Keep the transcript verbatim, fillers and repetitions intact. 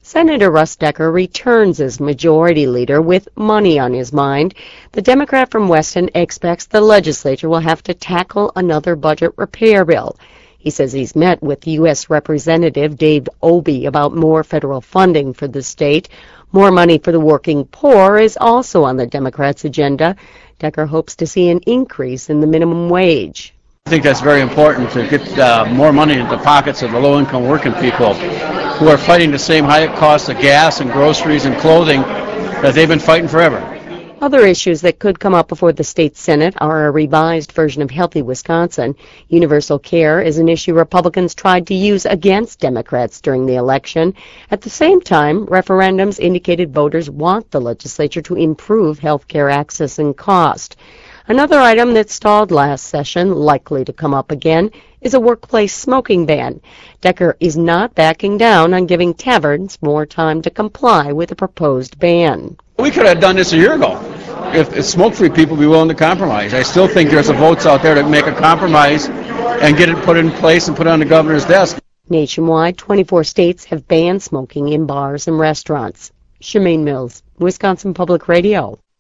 Senator Russ Decker returns as majority leader with money on his mind. The Democrat from Weston expects the legislature will have to tackle another budget repair bill. He says he's met with U S Representative Dave Obey about more federal funding for the state. More money for the working poor is also on the Democrats' agenda. Decker hopes to see an increase in the minimum wage. I think that's very important to get uh, more money into the pockets of the low-income working people who are fighting the same high cost of gas and groceries and clothing that they've been fighting forever. Other issues that could come up before the state Senate are a revised version of Healthy Wisconsin. Universal care is an issue Republicans tried to use against Democrats during the election. At the same time, referendums indicated voters want the legislature to improve health care access and cost. Another item that stalled last session, likely to come up again, is a workplace smoking ban. Decker is not backing down on giving taverns more time to comply with the proposed ban. We could have done this a year ago if, if smoke-free people be willing to compromise. I still think there's some votes out there to make a compromise and get it put in place and put it on the governor's desk. Nationwide, twenty-four states have banned smoking in bars and restaurants. Shemaine Mills, Wisconsin Public Radio.